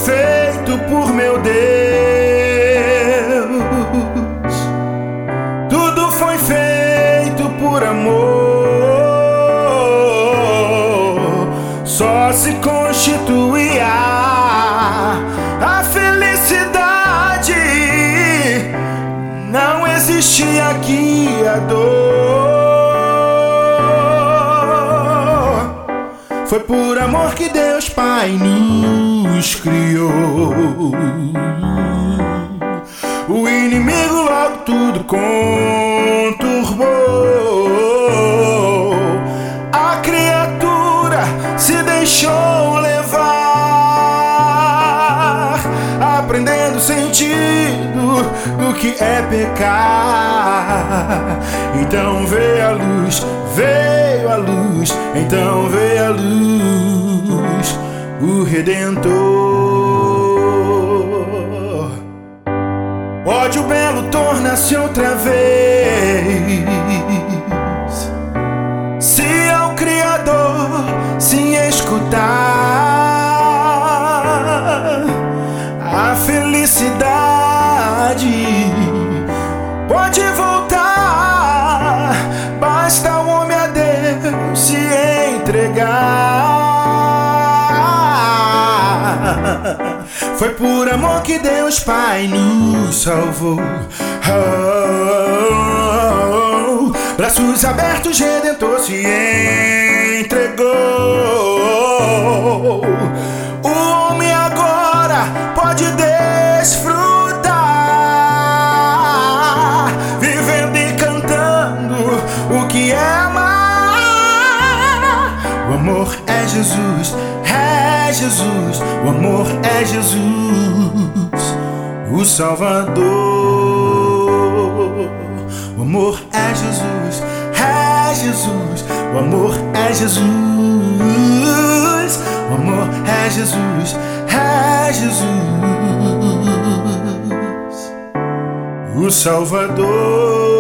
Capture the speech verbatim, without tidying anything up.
feito por meu Deus, tudo foi feito por amor. Só se constituía a felicidade, não existia aqui a dor. Foi por amor que Deus Pai nos criou. O inimigo logo tudo conturbou. A criatura se deixou levar, aprendendo o sentido do que é pecar. Então veio a luz, veio a luz, então veio a luz, o Redentor. Ódio belo torna-se outra vez, se ao Criador se escutar. A felicidade pode voltar, basta o homem a Deus se entregar. Foi por amor que Deus Pai nos salvou. Oh, oh, oh. Braços abertos, Redentor se entregou. O homem agora pode desfrutar, vivendo e cantando o que é amar. O amor é Jesus, é Jesus, o amor é Jesus, o Salvador. O amor é Jesus, é Jesus, o amor é Jesus, o amor é Jesus, é Jesus, o Salvador.